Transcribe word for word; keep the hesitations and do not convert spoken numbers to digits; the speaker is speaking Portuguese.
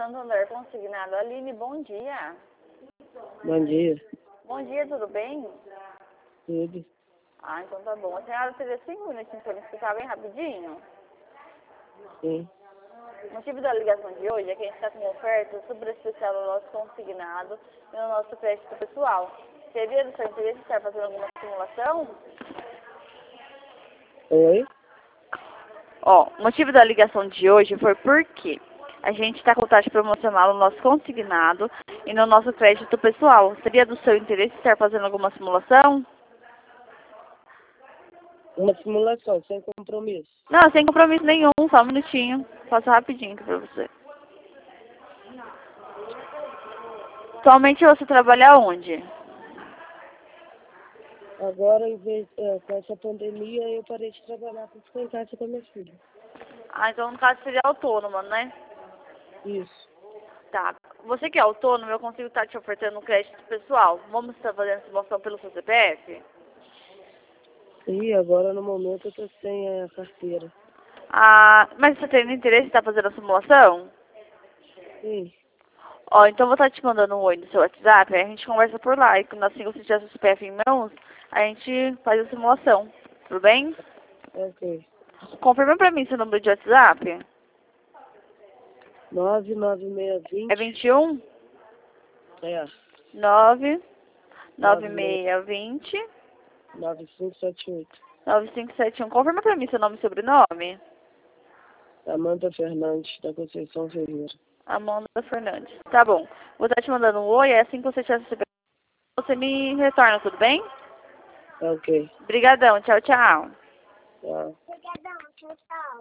Santander Consignado. Aline, bom dia. Bom dia. Bom dia, tudo bem? Tudo. Ah, então tá bom. A senhora teria cinco minutinhos para me explicar bem rapidinho? Sim. O motivo da ligação de hoje é que a gente está com uma oferta super especial no nosso consignado e no nosso crédito pessoal. Seria do seu interesse estar fazendo alguma simulação? Oi? Ó, o motivo da ligação de hoje foi porque a gente está com taxa promocional no nosso consignado e no nosso crédito pessoal. Seria do seu interesse estar fazendo alguma simulação? Uma simulação, sem compromisso. Não, sem compromisso nenhum, só um minutinho. Faço rapidinho aqui pra você. Atualmente você trabalha onde? Agora, em vez, é, com essa pandemia, eu parei de trabalhar para ficar em casa com a minha filha. Ah, então no caso seria autônoma, né? Isso. Tá. Você que é autônomo, eu consigo estar te ofertando um crédito pessoal. Vamos estar fazendo simulação pelo seu C P F? E agora, no momento, eu estou sem a carteira. Ah, mas você tem interesse em estar fazendo a simulação? Sim. Ó, então eu vou estar te mandando um oi no seu WhatsApp, aí a gente conversa por lá. E quando assim você tiver seu C P F em mãos, a gente faz a simulação. Tudo bem? Ok. Confirma pra mim seu número de WhatsApp. nove nove seis É vinte. vinte e um? É. nove nove nove seis vinte nove cinco sete oito. nove cinco sete um. Confirma pra mim seu nome e sobrenome. Amanda Fernandes, da Conceição Ferreira. Amanda Fernandes. Tá bom. Vou estar te mandando um oi, é assim que você tiver seu C P F, você me retorna, tudo bem? Ok. Obrigadão, tchau, tchau. Tchau.